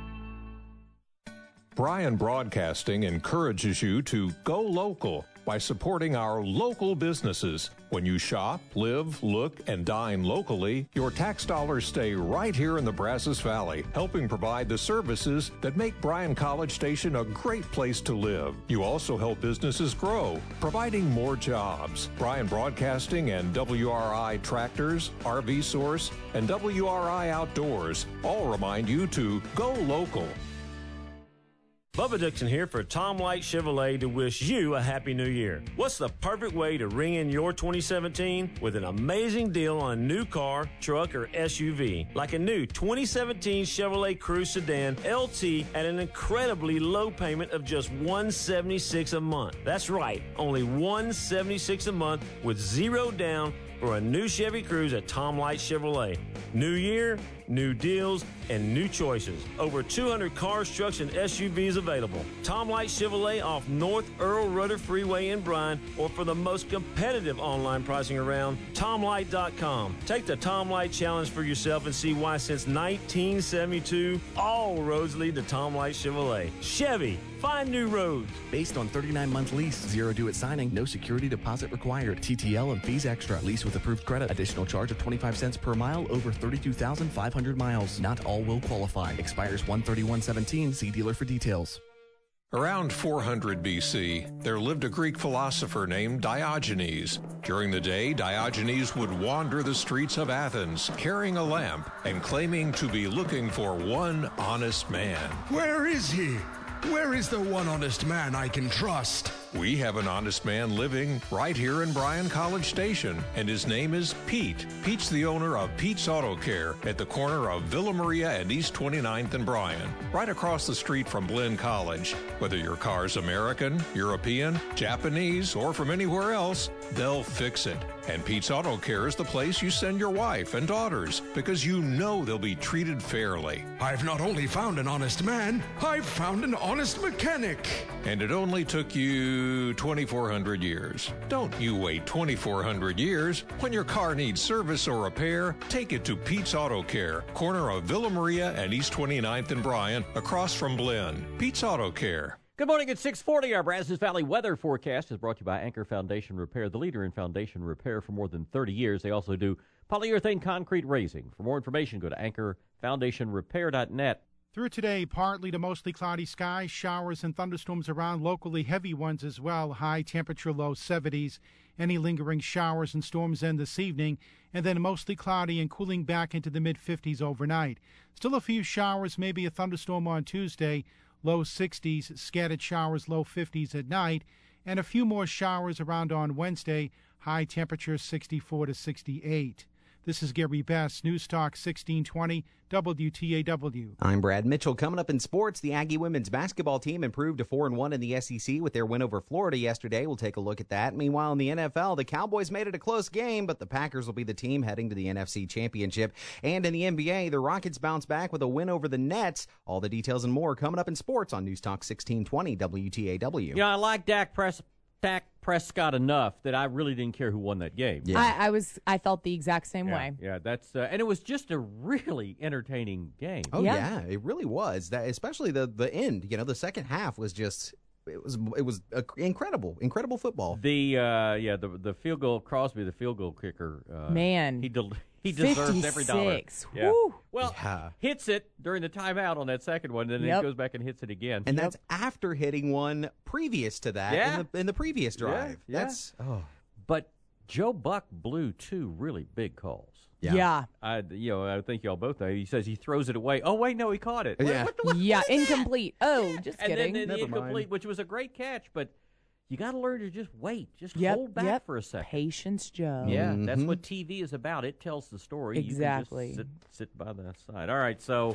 Bryan Broadcasting encourages you to go local by supporting our local businesses. When you shop, live, look, and dine locally, your tax dollars stay right here in the Brazos Valley, helping provide the services that make Bryan College Station a great place to live. You also help businesses grow, providing more jobs. Bryan Broadcasting and W R I Tractors, R V Source, and W R I Outdoors all remind you to go local. Bubba Dixon here for Tom Light Chevrolet to wish you a Happy New Year. What's the perfect way to ring in your twenty seventeen? With an amazing deal on a new car, truck, or S U V. Like a new twenty seventeen Chevrolet Cruze Sedan L T at an incredibly low payment of just one hundred seventy-six dollars a month. That's right, only one hundred seventy-six dollars a month with zero down for a new Chevy Cruze at Tom Light Chevrolet. New year, new deals, and new choices. Over two hundred cars, trucks, and S U Vs available. Tom Light Chevrolet off North Earl Rudder Freeway in Bryan, or for the most competitive online pricing around, tom light dot com. Take the Tom Light Challenge for yourself and see why since nineteen seventy-two, all roads lead to Tom Light Chevrolet. Chevy, find new roads. Based on thirty-nine month lease, zero due at signing, no security deposit required. T T L and fees extra. Lease with approved credit. Additional charge of twenty-five cents per mile over thirty-two thousand five hundred miles. Not all will qualify. Expires one thirty-one seventeen. See dealer for details. Around four hundred B C, there lived a Greek philosopher named Diogenes. During the day, Diogenes would wander the streets of Athens, carrying a lamp and claiming to be looking for one honest man. Where is he? Where is the one honest man I can trust? We have an honest man living right here in Bryan College Station, and his name is Pete. Pete's the owner of Pete's Auto Care at the corner of Villa Maria and East twenty-ninth and Bryan, right across the street from Blinn College. Whether your car's American, European, Japanese, or from anywhere else, they'll fix it. And Pete's Auto Care is the place you send your wife and daughters because you know they'll be treated fairly. I've not only found an honest man, I've found an honest mechanic. And it only took you twenty-four hundred years. Don't you wait twenty-four hundred years. When your car needs service or repair, take it to Pete's Auto Care, corner of Villa Maria and East twenty-ninth and Bryan, across from Blinn. Pete's Auto Care. Good morning at six forty. Our Brazos Valley weather forecast is brought to you by Anchor Foundation Repair, the leader in foundation repair for more than thirty years. They also do polyurethane concrete raising. For more information, go to anchor foundation repair dot net. Through today, partly to mostly cloudy skies, showers and thunderstorms around, locally heavy ones as well. High temperature, low seventies. Any lingering showers and storms end this evening, and then mostly cloudy and cooling back into the mid-fifties overnight. Still a few showers, maybe a thunderstorm on Tuesday. Low sixties, scattered showers, low fifties at night, and a few more showers around on Wednesday. High temperature sixty-four to sixty-eight. This is Gary Best, News Talk sixteen twenty W T A W. I'm Brad Mitchell. Coming up in sports, the Aggie women's basketball team improved to four and one in the S E C with their win over Florida yesterday. We'll take a look at that. Meanwhile, in the N F L, the Cowboys made it a close game, but the Packers will be the team heading to the N F C Championship. And in the N B A, the Rockets bounce back with a win over the Nets. All the details and more coming up in sports on News Talk sixteen twenty W T A W. Yeah, I like Dak Prescott. Dak Prescott enough that I really didn't care who won that game. Yeah. I, I was, I felt the exact same yeah, way. Yeah, that's, uh, and it was just a really entertaining game. Oh yeah, yeah it really was. That, especially the the end. You know, the second half was just. It was it was uh, incredible, incredible football. The uh, yeah, the the field goal, Crosby, the field goal kicker. Uh, Man, he del- he deserves every dollar. Yeah. Woo. Well, yeah. hits it during the timeout on that second one, and then yep. he goes back and hits it again. And yep. that's after hitting one previous to that yeah. in the in the previous drive. Yeah. That's yeah. oh. But Joe Buck blew two really big calls. Yeah. yeah. I, you know, I think y'all both know. He says he throws it away. Oh, wait, no, he caught it. Yeah. What, what, what, yeah, what incomplete. Oh, just and kidding. And then, then the Never incomplete, mind. which was a great catch, but you got to learn to just wait. Just yep, hold back yep. for a second. Patience, Joe. Yeah, mm-hmm. that's what T V is about. It tells the story. Exactly. You can just sit, sit by the side. All right, so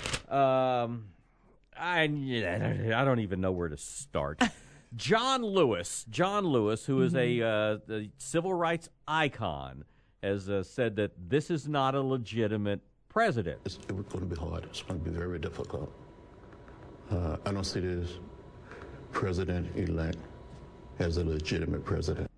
um, I, I don't even know where to start. John Lewis, John Lewis, who is mm-hmm. a, uh, a civil rights icon, has uh, said that this is not a legitimate president. It's going to be hard. It's going to be very difficult. Uh, I don't see this president-elect as a legitimate president.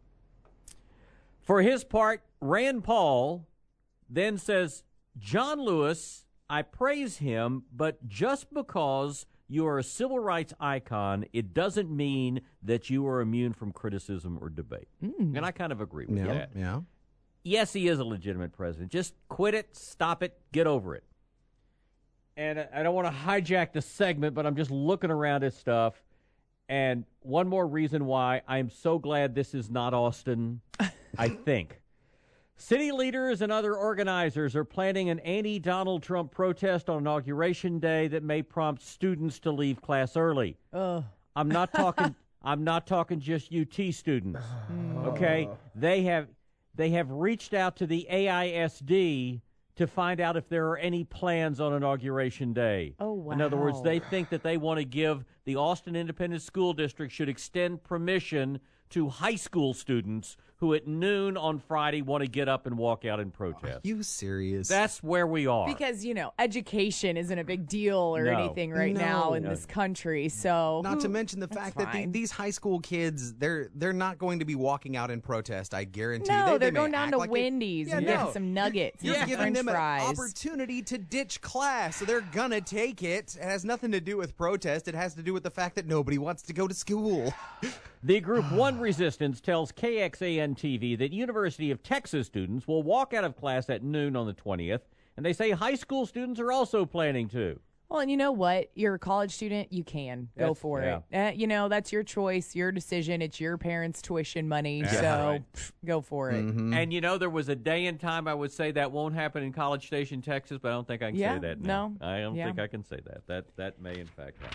For his part, Rand Paul then says, John Lewis, I praise him, but just because you are a civil rights icon, it doesn't mean that you are immune from criticism or debate. Mm. And I kind of agree with yeah, that. Yeah. Yes, he is a legitimate president. Just quit it, stop it, get over it. And I don't want to hijack the segment, but I'm just looking around at stuff. And one more reason why I am so glad this is not Austin, I think. City leaders and other organizers are planning an anti-Donald Trump protest on Inauguration Day that may prompt students to leave class early. Uh. I'm not talking I'm not talking just U T students. Okay? They have they have reached out to the A I S D to find out if there are any plans on Inauguration Day. Oh, wow. In other words, they think that they want to give the Austin Independent School District should extend permission to high school students who at noon on Friday want to get up and walk out and protest. Are you serious? That's where we are. Because, you know, education isn't a big deal or No. anything right No. now in No. this country. So Not to mention the That's fact that the, fine. these high school kids, they're they're not going to be walking out in protest, I guarantee. No, they, they're they may going down act to like it- Wendy's Yeah, and no. getting some nuggets You're and giving French them fries. an opportunity to ditch class, so they're gonna take it. It has nothing to do with protest. It has to do with the fact that nobody wants to go to school. The Group one Resistance tells K X A N T V that University of Texas students will walk out of class at noon on the twentieth, and they say high school students are also planning to. Well, and you know what? You're a college student. You can go That's- for yeah. it. Uh, you know, that's your choice, your decision. It's your parents' tuition money. That's so right. pff, go for it. Mm-hmm. And, you know, there was a day and time I would say that won't happen in College Station, Texas, but I don't think I can Yeah, say that now. no. I don't Yeah. think I can say that. That that may, in fact, happen.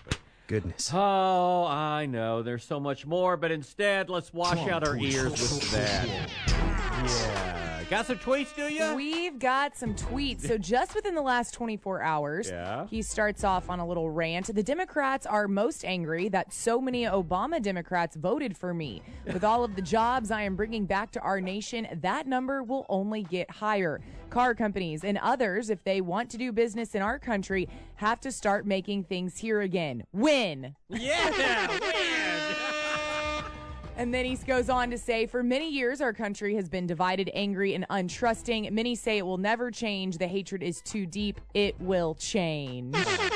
goodness. Oh, I know. There's so much more, but instead, let's wash Trump out our ears with that. Yeah. Got some tweets, do you? We've got some tweets. So just within the last twenty-four hours, yeah. he starts off on a little rant. The Democrats are most angry that so many Obama Democrats voted for me. With all of the jobs I am bringing back to our nation, that number will only get higher. Car companies and others, if they want to do business in our country, have to start making things here again. Win. Yeah, win. And then he goes on to say, for many years, our country has been divided, angry, and untrusting. Many say it will never change. The hatred is too deep. It will change.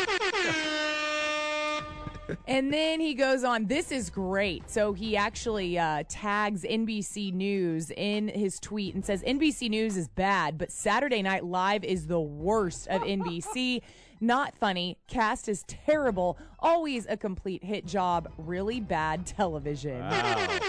And then he goes on, this is great. So he actually uh, tags N B C News in his tweet and says, N B C News is bad, but Saturday Night Live is the worst of N B C. Not funny. Cast is terrible. Always a complete hit job. Really bad television. Wow.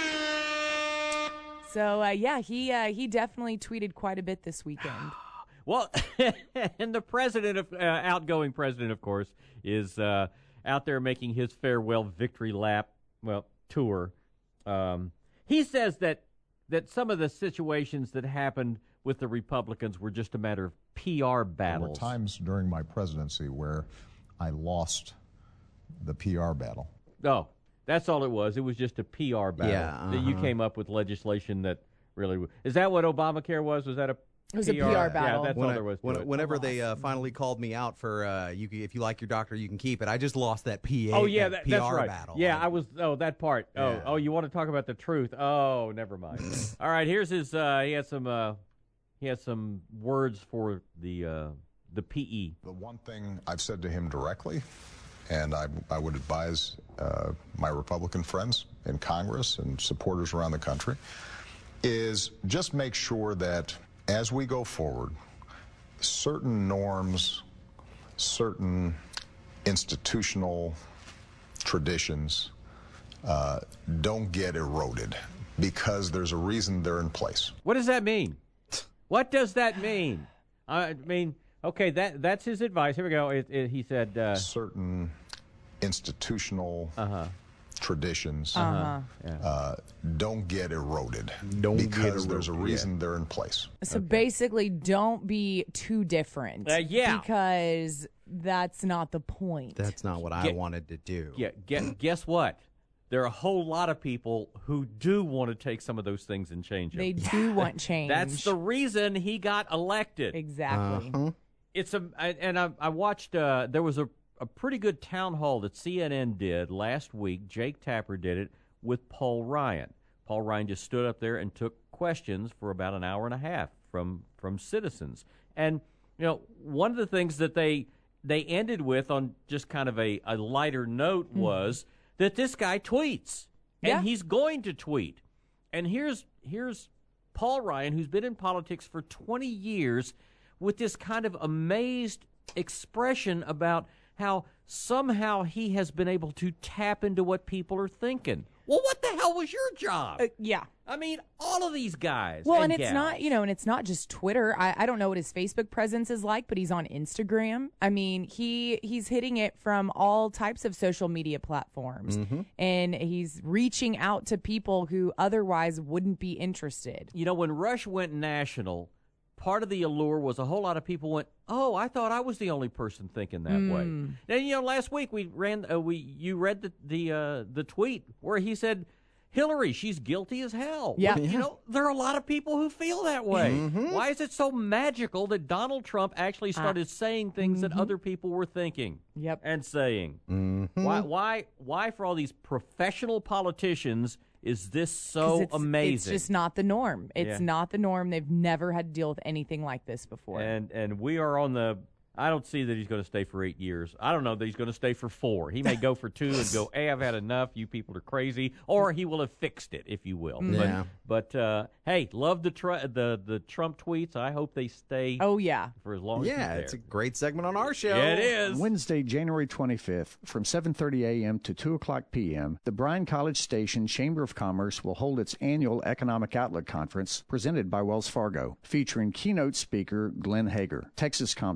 So, uh, yeah, he uh, he definitely tweeted quite a bit this weekend. Well, and the president, of uh, outgoing president, of course, is uh, out there making his farewell victory lap, well, tour. Um, he says that that some of the situations that happened with the Republicans were just a matter of P R battles. There were times during my presidency where I lost the P R battle. Oh, that's all it was. It was just a P R battle. Yeah, uh-huh. That you came up with legislation that really w- is that what Obamacare was? Was that a It was P R? A P R battle. Yeah, that's when all I, there was to when, it. Whenever they uh, finally called me out for uh, you, if you like your doctor, you can keep it. I just lost that P A. Oh yeah, that that, that's P R right. battle. Yeah, I was. Oh, that part. Oh, Yeah. oh, you want to talk about the truth? Oh, never mind. All right, here's his. Uh, he had some. Uh, he had some words for the uh, the P E. The one thing I've said to him directly, and I, I would advise uh, my Republican friends in Congress and supporters around the country, is just make sure that as we go forward, certain norms, certain institutional traditions uh, don't get eroded, because there's a reason they're in place. What does that mean? What does that mean? I mean, okay, that that's his advice. Here we go. It, it, he said uh, certain institutional uh-huh. traditions Uh-huh. uh, don't get eroded, Don't get because there's a eroded, reason yeah. they're in place. So basically, don't be too different. Uh, yeah. Because that's not the point. That's not what I Get- wanted to do. Yeah, guess, guess what? There are a whole lot of people who do want to take some of those things and change them. They do want change. That's the reason he got elected. Exactly. Uh-huh. It's a I, and I, I watched. Uh, there was a, a pretty good town hall that C N N did last week. Jake Tapper did it with Paul Ryan. Paul Ryan just stood up there and took questions for about an hour and a half from from citizens. And you know, one of the things that they they ended with on just kind of a, a lighter note Mm-hmm. was that this guy tweets, and Yeah. he's going to tweet. And here's here's Paul Ryan, who's been in politics for twenty years, with this kind of amazed expression about how somehow he has been able to tap into what people are thinking. Well, what the hell was your job? Uh, yeah. I mean, all of these guys. Well, and, and it's gals. not, you know, and it's not just Twitter. I, I don't know what his Facebook presence is like, but he's on Instagram. I mean, he he's hitting it from all types of social media platforms. Mm-hmm. And he's reaching out to people who otherwise wouldn't be interested. You know, when Rush went national, part of the allure was a whole lot of people went, "Oh, I thought I was the only person thinking that Mm. way." Now, you know, last week we ran, uh, we you read the the uh, the tweet where he said, "Hillary, she's guilty as hell." Yeah. Well, you know, there are a lot of people who feel that way. Mm-hmm. Why is it so magical that Donald Trump actually started saying things that mhm. other people were thinking Yep. and saying? Mm-hmm. Why, why, why for all these professional politicians is this 'Cause so it's, amazing? It's just not the norm. It's Yeah. not the norm. They've never had to deal with anything like this before. And and we are on the. I don't see that he's going to stay for eight years. I don't know that he's going to stay for four. He may go for two and go, "Hey, I've had enough. You people are crazy," or he will have fixed it, if you will. Yeah. But, but uh, hey, love the tr- the the Trump tweets. I hope they stay oh, yeah. for as long as Yeah, he's there. it's a great segment on our show. Yeah, it is. Wednesday, January twenty-fifth, from seven thirty a.m. to two o'clock p.m., the Bryan College Station Chamber of Commerce will hold its annual Economic Outlook Conference presented by Wells Fargo, featuring keynote speaker Glenn Hager, Texas Comptroller,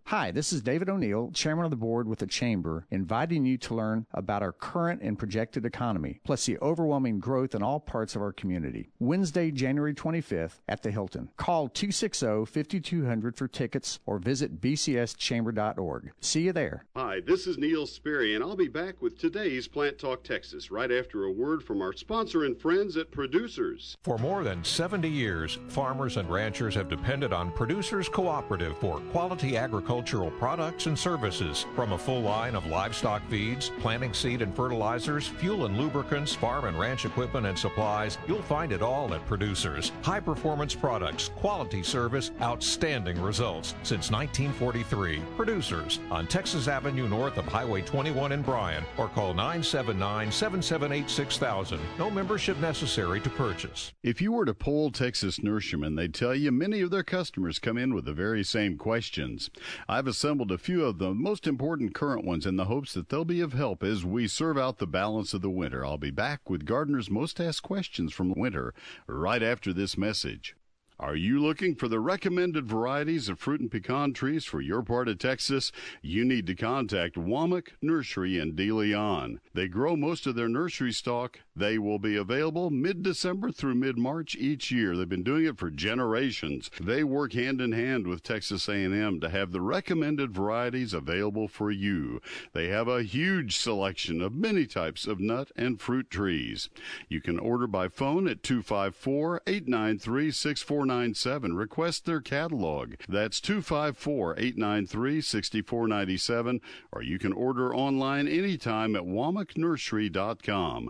Hi, this is David O'Neill, Chairman of the Board with the Chamber, inviting you to learn about our current and projected economy, plus the overwhelming growth in all parts of our community. Wednesday, January twenty-fifth at the Hilton. Call two six zero, five two zero zero for tickets or visit b c s chamber dot org. See you there. Hi, this is Neil Sperry, and I'll be back with today's Plant Talk Texas right after a word from our sponsor and friends at Producers. For more than seventy years, farmers and ranchers have depended on Producers Cooperative for quality agricultural products and services. From a full line of livestock feeds, planting seed and fertilizers, fuel and lubricants, farm and ranch equipment and supplies, you'll find it all at Producers. High-performance products, quality service, outstanding results. Since nineteen forty-three, Producers on Texas Avenue north of Highway twenty-one in Bryan, or call nine seven nine, seven seven eight, six thousand. No membership necessary to purchase. If you were to poll Texas nurserymen, they'd tell you many of their customers come in with the very same questions. I've assembled a few of the most important current ones in the hopes that they'll be of help as we serve out the balance of the winter. I'll be back with Gardeners' Most Asked Questions from winter right after this message. Are you looking for the recommended varieties of fruit and pecan trees for your part of Texas? You need to contact Womack Nursery in De Leon. They grow most of their nursery stock. They will be available mid-December through mid-March each year. They've been doing it for generations. They work hand in hand with Texas A and M to have the recommended varieties available for you. They have a huge selection of many types of nut and fruit trees. You can order by phone at two five four, eight nine three, six four nine seven. Request their catalog. That's two five four, eight nine three, six four nine seven, or you can order online anytime at womack nursery dot com.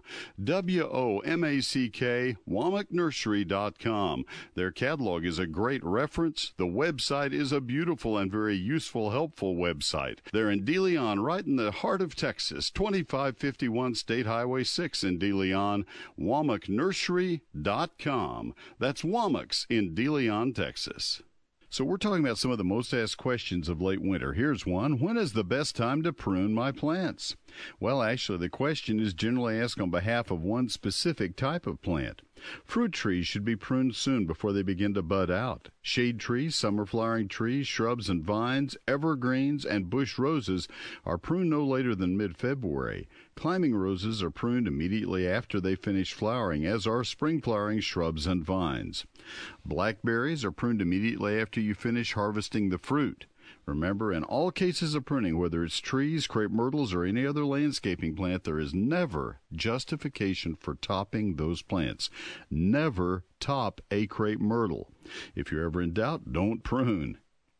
W O M A C K, womack nursery dot com. Their catalog is a great reference. The website is a beautiful and very useful, helpful website. They're in De Leon, right in the heart of Texas, twenty-five fifty-one State Highway six in De Leon, womack nursery dot com. That's Womack's in De Leon, Texas. So we're talking about some of the most asked questions of late winter. Here's one. When is the best time to prune my plants? Well, actually, the question is generally asked on behalf of one specific type of plant. Fruit trees should be pruned soon before they begin to bud out. Shade trees, summer flowering trees, shrubs and vines, evergreens, and bush roses are pruned no later than mid-February. Climbing roses are pruned immediately after they finish flowering, as are spring flowering shrubs and vines. Blackberries are pruned immediately after you finish harvesting the fruit. Remember, in all cases of pruning, whether it's trees, crepe myrtles, or any other landscaping plant, there is never justification for topping those plants. Never top a crepe myrtle. If you're ever in doubt, don't prune.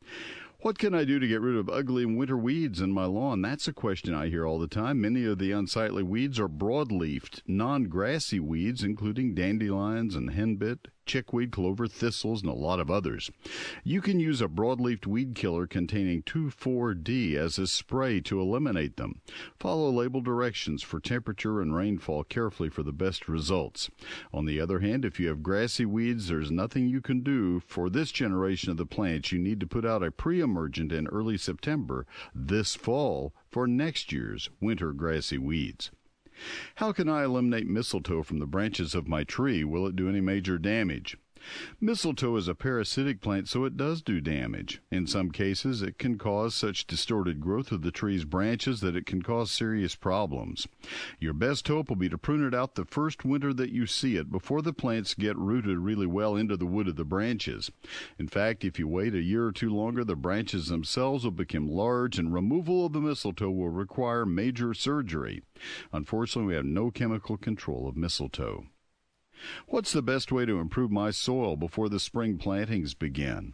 What can I do to get rid of ugly winter weeds in my lawn? That's a question I hear all the time. Many of the unsightly weeds are broadleafed, non-grassy weeds, including dandelions and henbit, chickweed, clover, thistles, and a lot of others. You can use a broadleaf weed killer containing two four D as a spray to eliminate them. Follow label directions for temperature and rainfall carefully for the best results. On the other hand, if you have grassy weeds, there's nothing you can do. For this generation of the plants, you need to put out a pre-emergent in early September this fall for next year's winter grassy weeds. How can I eliminate mistletoe from the branches of my tree? Will it do any major damage? Mistletoe is a parasitic plant, so it does do damage. In some cases, it can cause such distorted growth of the tree's branches that it can cause serious problems. Your best hope will be to prune it out the first winter that you see it, before the plants get rooted really well into the wood of the branches. In fact, if you wait a year or two longer, the branches themselves will become large, and removal of the mistletoe will require major surgery. Unfortunately, we have no chemical control of mistletoe. What's the best way to improve my soil before the spring plantings begin?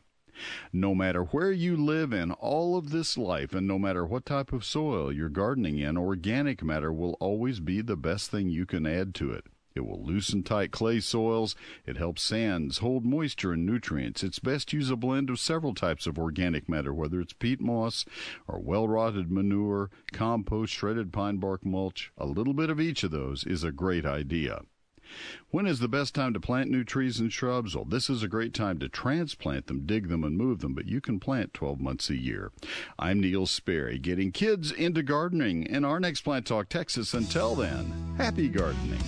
No matter where you live in all of this life, and no matter what type of soil you're gardening in, organic matter will always be the best thing you can add to it. It will loosen tight clay soils. It helps sands hold moisture and nutrients. It's best to use a blend of several types of organic matter, whether it's peat moss or well-rotted manure, compost, shredded pine bark mulch. A little bit of each of those is a great idea. When is the best time to plant new trees and shrubs? Well, this is a great time to transplant them, dig them, and move them, but you can plant twelve months a year. I'm Neil Sperry, getting kids into gardening in our next Plant Talk Texas. Until then, happy gardening.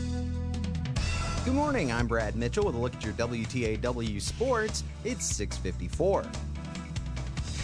Good morning, I'm Brad Mitchell with a look at your W T A W Sports. It's six fifty-four.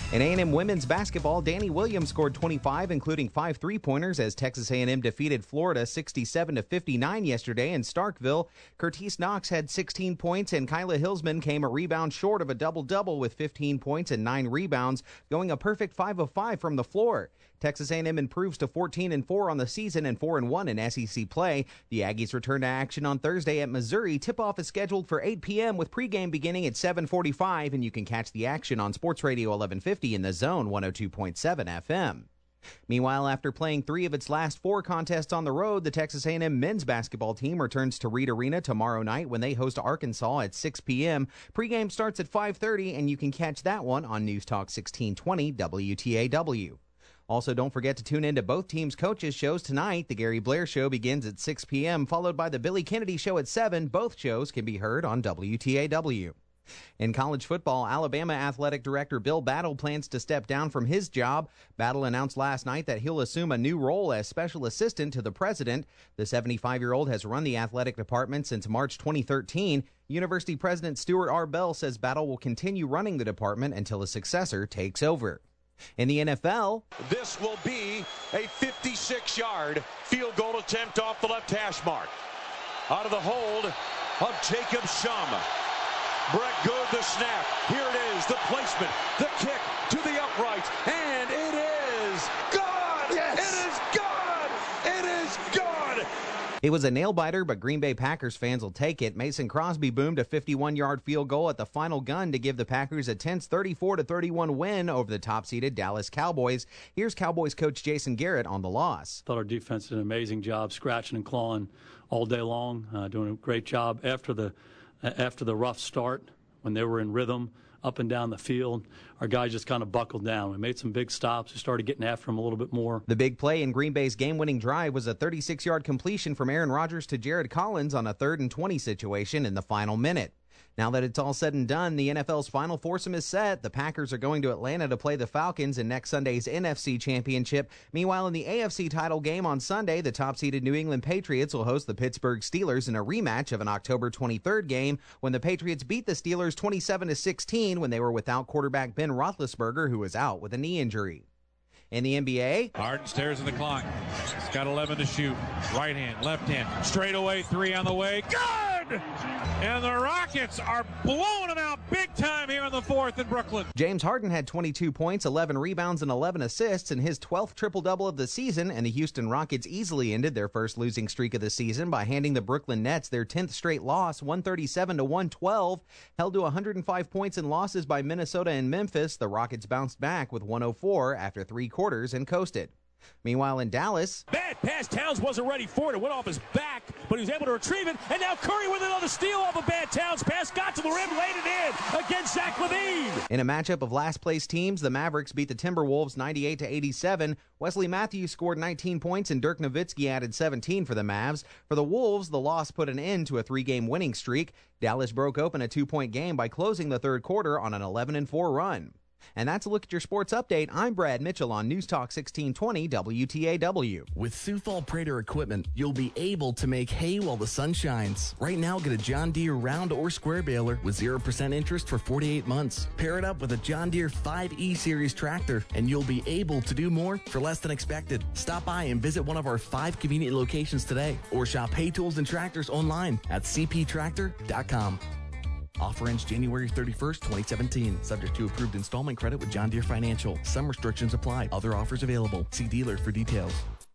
In A and M women's basketball, Danny Williams scored twenty-five, including five three-pointers, as Texas A and M defeated Florida sixty-seven to fifty-nine yesterday in Starkville. Curtis Knox had sixteen points, and Kyla Hillsman came a rebound short of a double-double with fifteen points and nine rebounds, going a perfect five of five from the floor. Texas A and M improves to fourteen and four on the season and four and one in S E C play. The Aggies return to action on Thursday at Missouri. Tip-off is scheduled for eight p.m. with pregame beginning at seven forty-five, and you can catch the action on Sports Radio eleven fifty in the Zone one oh two point seven F M. Meanwhile, after playing three of its last four contests on the road, the Texas A and M men's basketball team returns to Reed Arena tomorrow night when they host Arkansas at six p.m. Pregame starts at five thirty, and you can catch that one on News Talk sixteen twenty W T A W. Also, don't forget to tune in to both teams' coaches' shows tonight. The Gary Blair Show begins at six p.m., followed by the Billy Kennedy Show at seven. Both shows can be heard on W T A W. In college football, Alabama Athletic Director Bill Battle plans to step down from his job. Battle announced last night that he'll assume a new role as special assistant to the president. The seventy-five-year-old has run the athletic department since March twenty thirteen. University President Stuart R. Bell says Battle will continue running the department until a successor takes over. In the N F L, this will be a fifty-six-yard field goal attempt off the left hash mark. Out of the hold of Jacob Shum. Brett Good, the snap. Here it is, the placement, the kick to the upright, and it is good! Yes! It is good! It is good! It was a nail-biter, but Green Bay Packers fans will take it. Mason Crosby boomed a fifty-one-yard field goal at the final gun to give the Packers a tense thirty-four to thirty-one win over the top-seeded Dallas Cowboys. Here's Cowboys coach Jason Garrett on the loss. I thought our defense did an amazing job scratching and clawing all day long, uh, doing a great job after the uh, after the rough start when they were in rhythm up and down the field. Our guys just kind of buckled down. We made some big stops. We started getting after them a little bit more. The big play in Green Bay's game-winning drive was a thirty-six-yard completion from Aaron Rodgers to Jared Collins on a third and twenty situation in the final minute. Now that it's all said and done, the N F L's final foursome is set. The Packers are going to Atlanta to play the Falcons in next Sunday's N F C Championship. Meanwhile, in the A F C title game on Sunday, the top-seeded New England Patriots will host the Pittsburgh Steelers in a rematch of an October twenty-third game when the Patriots beat the Steelers twenty-seven to sixteen when they were without quarterback Ben Roethlisberger, who was out with a knee injury. In the N B A, Harden stares at the clock. He's got eleven to shoot. Right hand, left hand, straight away, three on the way. Good! And the Rockets are blowing them out big time here in the fourth in Brooklyn. James Harden had twenty-two points, eleven rebounds, and eleven assists in his twelfth triple-double of the season, and the Houston Rockets easily ended their first losing streak of the season by handing the Brooklyn Nets their tenth straight loss, one thirty-seven to one twelve. Held to one hundred five points in losses by Minnesota and Memphis, the Rockets bounced back with one oh four after three quarters and coasted. Meanwhile, in Dallas, bad pass. Towns wasn't ready for it. It went off his back, but he was able to retrieve it. And now Curry with another steal off a bad Towns pass. Got to the rim, laid it in against Zach LaVine. In a matchup of last-place teams, the Mavericks beat the Timberwolves ninety-eight to eighty-seven. Wesley Matthews scored nineteen points, and Dirk Nowitzki added seventeen for the Mavs. For the Wolves, the loss put an end to a three-game winning streak. Dallas broke open a two-point game by closing the third quarter on an eleven and four run. And that's a look at your sports update. I'm Brad Mitchell on News Talk sixteen twenty W T A W. With Sufal Prater equipment, you'll be able to make hay while the sun shines. Right now, get a John Deere round or square baler with zero percent interest for forty-eight months. Pair it up with a John Deere five E Series tractor, and you'll be able to do more for less than expected. Stop by and visit one of our five convenient locations today, or shop hay tools and tractors online at c p tractor dot com. Offer ends January thirty-first, twenty seventeen. Subject to approved installment credit with John Deere Financial. Some restrictions apply. Other offers available. See dealer for details.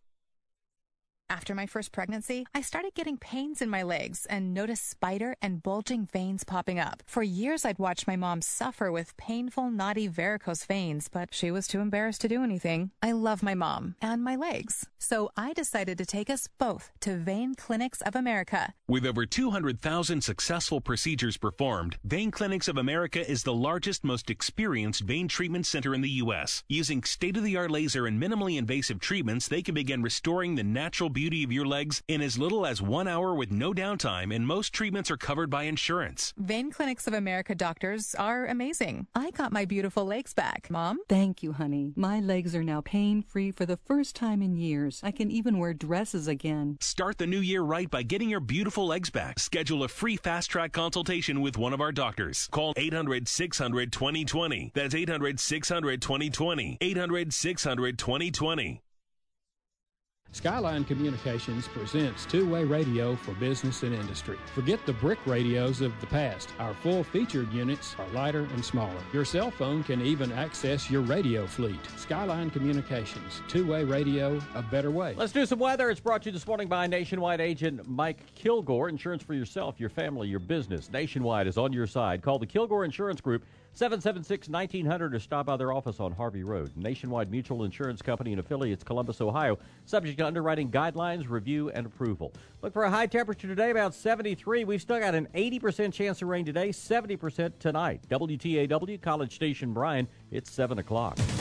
After my first pregnancy, I started getting pains in my legs and noticed spider and bulging veins popping up. For years, I'd watched my mom suffer with painful, knotty varicose veins, but she was too embarrassed to do anything. I love my mom and my legs, so I decided to take us both to Vein Clinics of America. With over two hundred thousand successful procedures performed, Vein Clinics of America is the largest, most experienced vein treatment center in the U S Using state-of-the-art laser and minimally invasive treatments, they can begin restoring the natural beauty of your legs in as little as one hour with no downtime, and most treatments are covered by insurance. Vein Clinics of America doctors are amazing. I got my beautiful legs back. Mom? Thank you, honey. My legs are now pain-free for the first time in years. I can even wear dresses again. Start the new year right by getting your beautiful legs back. Schedule a free fast-track consultation with one of our doctors. Call eight hundred, six hundred, twenty twenty. That's eight hundred, six hundred, twenty twenty. eight hundred, six hundred, twenty twenty. Skyline Communications presents two-way radio for business and industry. Forget the brick radios of the past. Our full-featured units are lighter and smaller. Your cell phone can even access your radio fleet. Skyline Communications, two-way radio, a better way. Let's do some weather. It's brought to you this morning by Nationwide agent Mike Kilgore. Insurance for yourself, your family, your business. Nationwide is on your side. Call the Kilgore Insurance Group, seven seven six, nineteen hundred, or stop by their office on Harvey Road. Nationwide Mutual Insurance Company and affiliates, Columbus, Ohio. Subject to underwriting guidelines, review, and approval. Look for a high temperature today, about seventy-three. We've still got an eighty percent chance of rain today, seventy percent tonight. W T A W, College Station, Bryan. It's seven o'clock.